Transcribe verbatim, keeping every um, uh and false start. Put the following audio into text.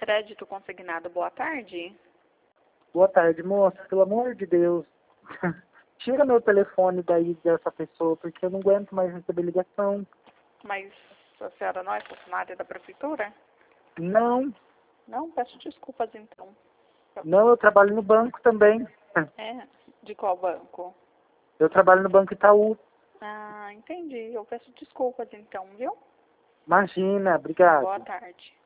Crédito consignado, boa tarde. Boa tarde, moça. Pelo amor de Deus. Tira meu telefone daí dessa pessoa, porque eu não aguento mais receber ligação. Mas a senhora não é funcionária da prefeitura? Não, Não, peço desculpas então. não, eu trabalho no banco também. É, de qual banco? Eu trabalho no Banco Itaú. Ah, entendi. Eu peço desculpas então, viu? Imagina, obrigado. Boa tarde.